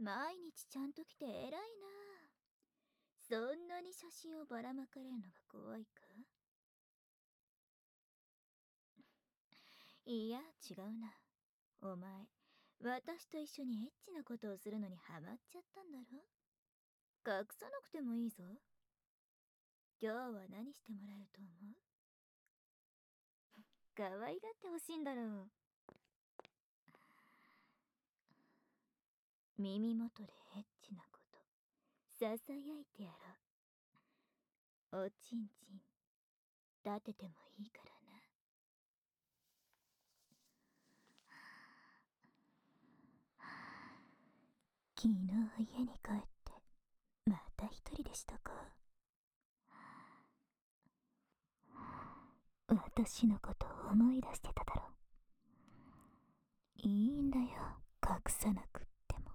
毎日ちゃんと来て偉いな。そんなに写真をばらまかれるのが怖いか？いや、違うな。お前、私と一緒にエッチなことをするのにハマっちゃったんだろ？隠さなくてもいいぞ。今日は何してもらえると思う？可愛がってほしいんだろう。耳元でエッチなこと、ささやいてやろう。おちんちん、立ててもいいからな。昨日家に帰ってまた一人でしたか？私のことを思い出してただろ。いいんだよ、隠さなくっても。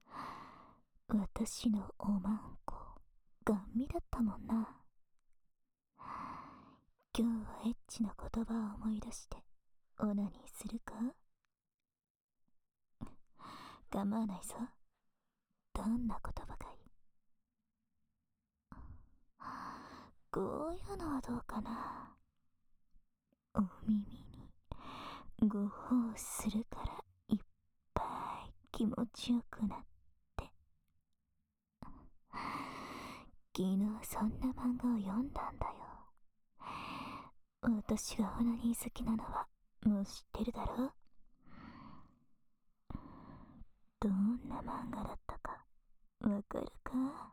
私のおまんこガン見だったもんな。今日はエッチな言葉を思い出してオナニーするか？構わないぞ。どんな言葉がいい？こういうのはどうかな。お耳にご奉するからいっぱい気持ちよくなって。昨日そんな漫画を読んだんだよ。私がオナニー好きなのはもう知ってるだろ？どんな漫画だったかわかるか？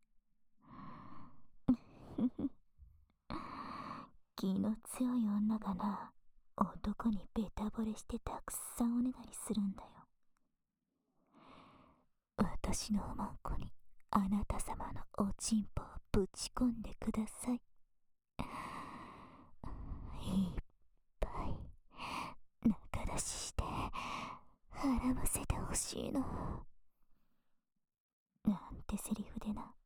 気の強い女がな、男にベタ惚れしてたくさんおねだりするんだよ。私のおまんこにあなた様のおちんぽをぶち込んでください。いっぱい中出しして絡ませてほしいの。なんてセリフでな。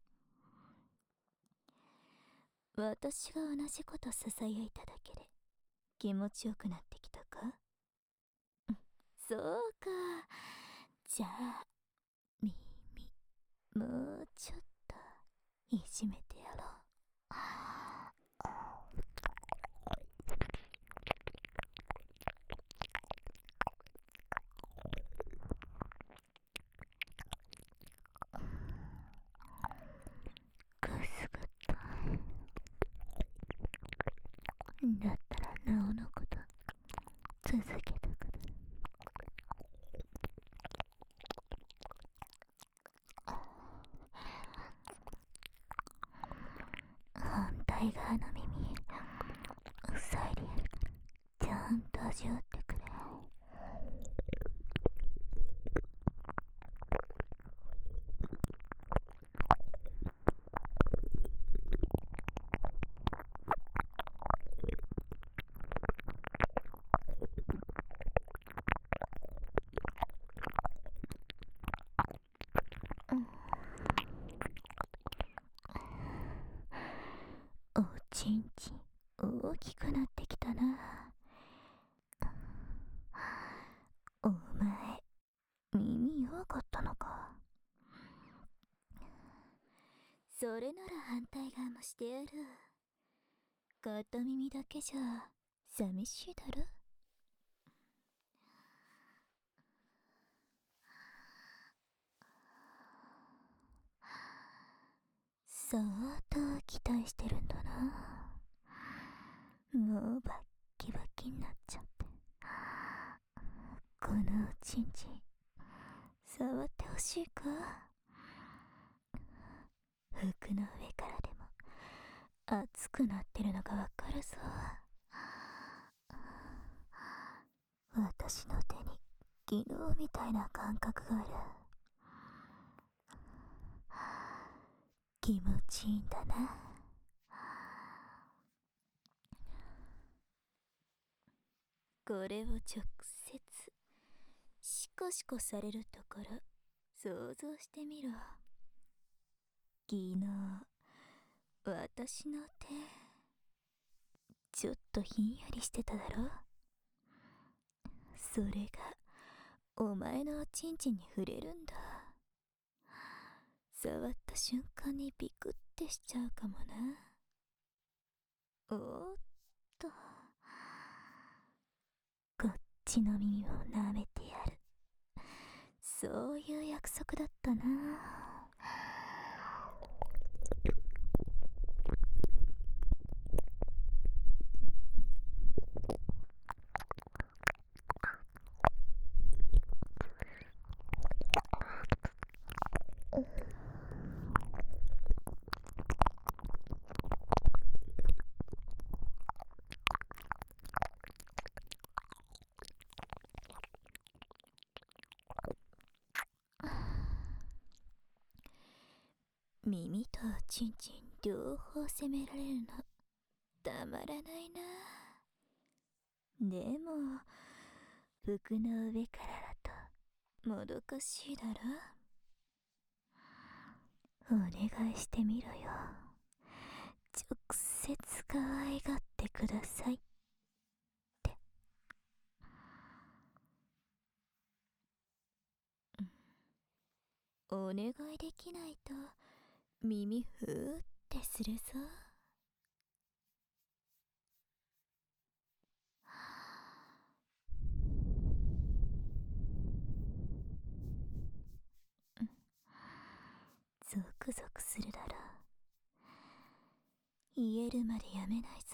私が同じことささやいただけで気持ちよくなってきたか？そうか。じゃあ耳もうちょっといじめてやろう。くすぐったい。だったらなおのこと続けたくな。反対側の耳塞いでやるからちゃんと味わってくれ。おちんちん大きくなってきたな。お前耳弱かったのか？それなら反対側もしてやる。片耳だけじゃ寂しいだろ？相当期待してるんだな。もうバッキバキになっちゃって。このおちんちん触ってほしいか？服の上からでも熱くなってるのがわかるぞ。私の手に昨日みたいな感覚がある。気持ちいいんだな。これを直接シコシコされるところ想像してみろ。昨日私の手ちょっとひんやりしてただろ？それがお前のおちんちんに触れるんだ。 触った瞬間にビクってしちゃうかもな。おーっと、こっちの耳を舐めてやる。そういう約束だったな。耳とチンチン両方責められるのたまらないな。でも服の上からだともどかしいだろ。お願いしてみろよ。直接可愛がってくださいって。お願いできないと耳ふーってするぞ。ゾクゾクするだろ。言えるまでやめないぞ。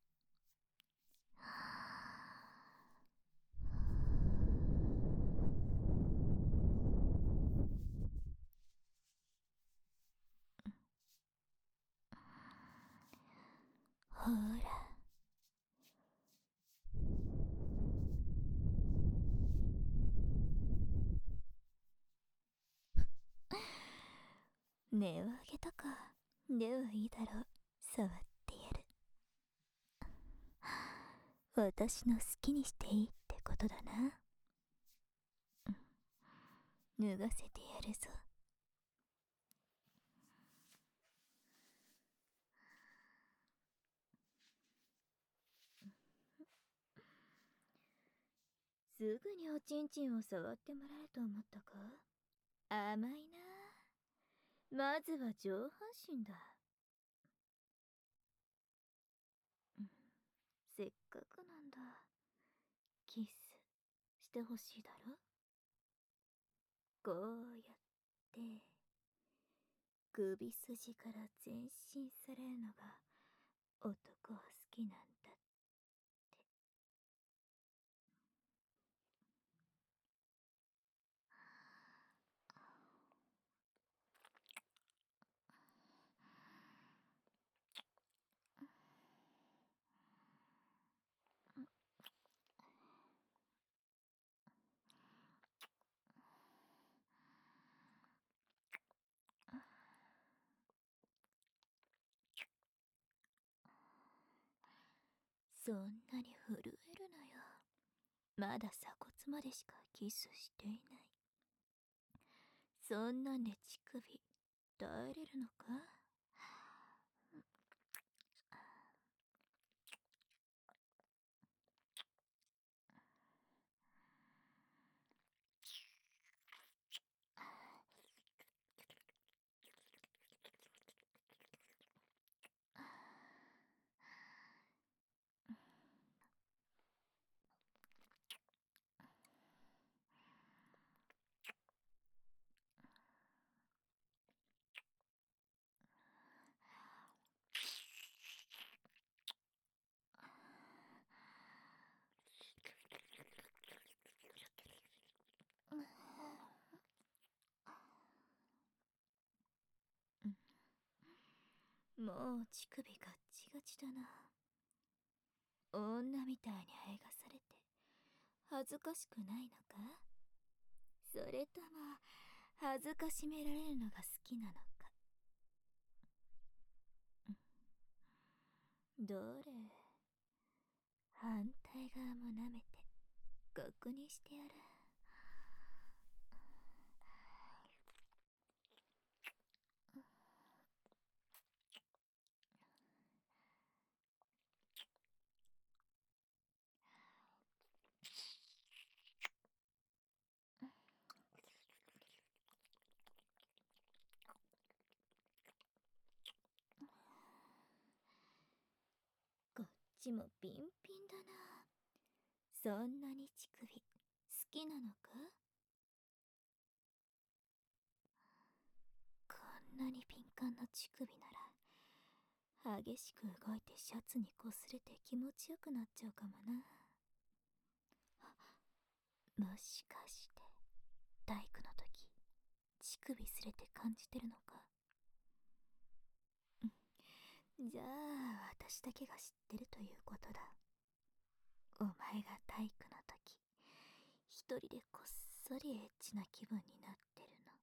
ほら、音をあげたか。ではいいだろう。触ってやる。私の好きにしていいってことだな。脱がせてやるぞ。すぐにおちんちんを触ってもらえると思ったか。甘いな。まずは上半身だ。せっかくなんだ。キスしてほしいだろ。こうやって首筋から全身されるのが男は好きなんだ。そんなに震えるのよ。まだ鎖骨までしかキスしていない。そんなんで乳首耐えれるのか。もう乳首ガッチガチだな。女みたいにあえがされて恥ずかしくないのか。それとも恥ずかしめられるのが好きなのか。どれ、反対側も舐めて確認してやる。 ちもピンピンだな。そんなに乳首好きなのか？こんなに敏感な乳首なら激しく動いてシャツに擦れて気持ちよくなっちゃうかもな。もしかして体育の時乳首擦れて感じてるのか？じゃあ私だけが知ってるということだ。お前が体育の時一人でこっそりエッチな気分になってるの。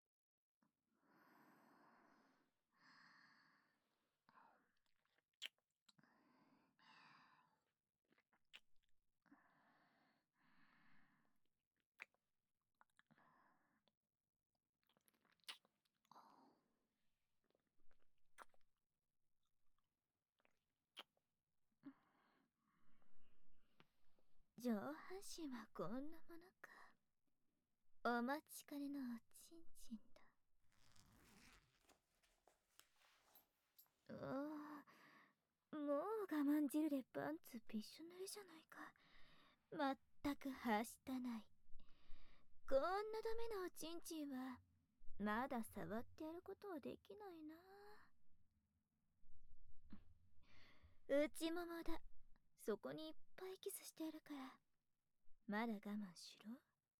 上半身はこんなものか。お待ちかねのおちんちんだ。もう我慢汁でパンツびしょ濡れじゃないか。まったくはしたない。こんなダメなおちんちんはまだ触ってやることはできないな。内ももだ。そこにいっぱいキスしてやるからまだ我慢しろ。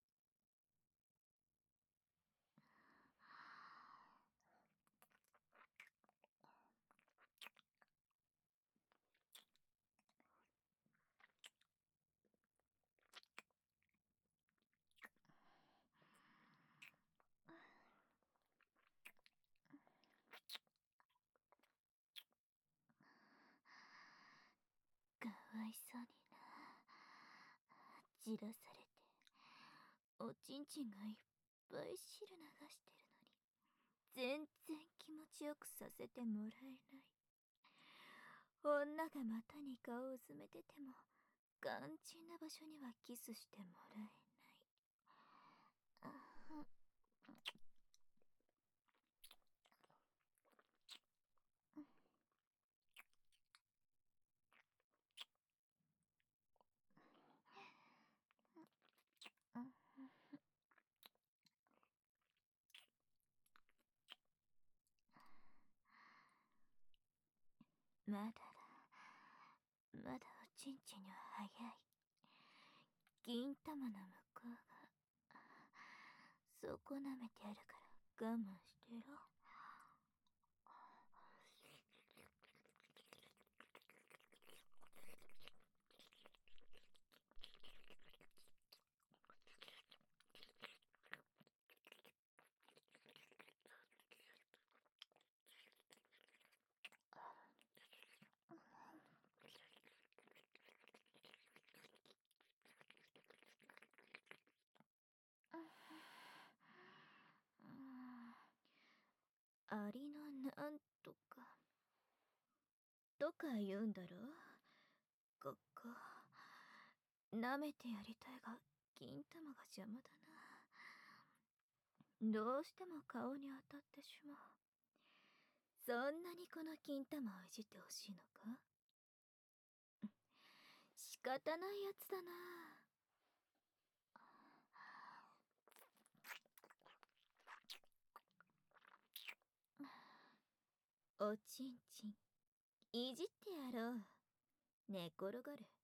かわいそうにな。じらされておちんちんがいっぱい汁流してるのに全然気持ちよくさせてもらえない。女が股に顔をうずめてても肝心な場所にはキスしてもらえない。まだだ。まだおちんちんには早い。銀玉の向こうがそこ舐めてやるから我慢してろ。アリのなんとかとか言うんだろ。ここ舐めてやりたいが銀玉が邪魔だな。どうしても顔に当たってしまう。そんなにこの金玉をいじってほしいのか？仕方ないやつだな。おちんちんいじってやろう。寝転がる。